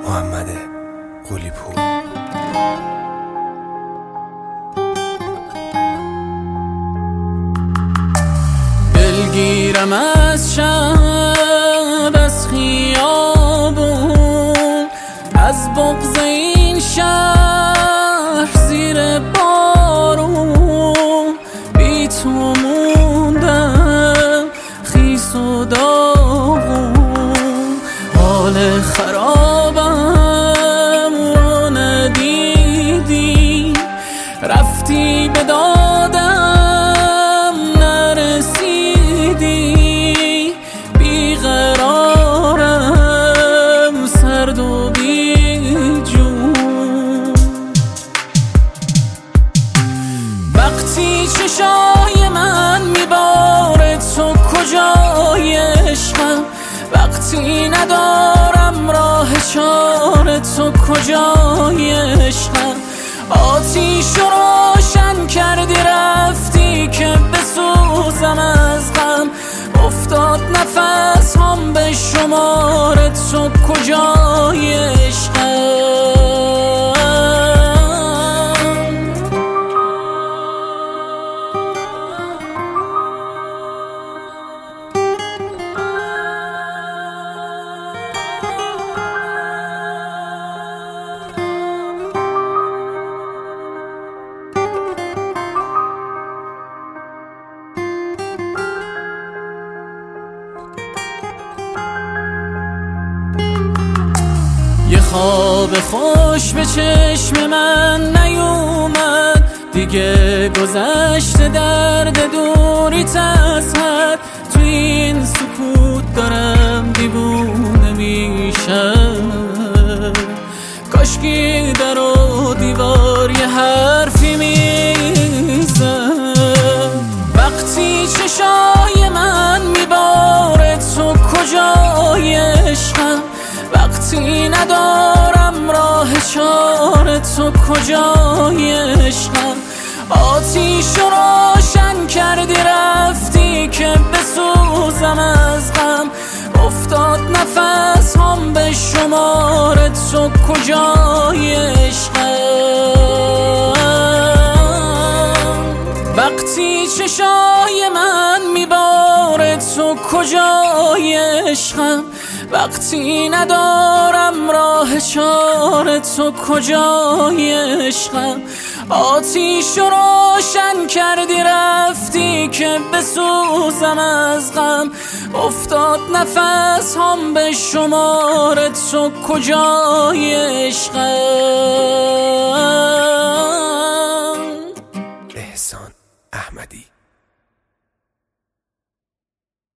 محمد قلی‌پور. دلگیرم از شب، از خیابون، از بغض این شهر زیر بارون. بی تو موندم خیس و داغون، حال خرابم رو ندیدی، رفتی به دادم نرسیدی. بیقرارم سرد و بی جون، وقتی چشای من میباره تو کجای عشقم، وقتی ندارم راه چاره تو کجای عشقم. آتیش رو روشن کردی رفتی که بسوزم از غم، افتاد نفس هم به شمار تو کجای عشقم. یه خواب خوش به چشم من نیومد دیگه، گذشته درد دوریت از حد. تو این سکوت دارم دیوونه میشم، کاشکی در و دیوار یه حرفی میزد. وقتی چشای من میباره تو کجای عشقم، وقتی ندارم راه چاره تو کجای عشقم. آتیش رو روشن کردی رفتی که بسوزم از غم، افتاد نفس هم به شمار تو کجای عشقم. وقتی چشای من میباره تو کجای عشقم، وقتی ندارم راه چاره تو کجای عشقم. آتیش رو روشن کردی رفتی که بسوزم از غم، افتاد نفس هم به شمار تو کجای عشقم. احسان احمدی.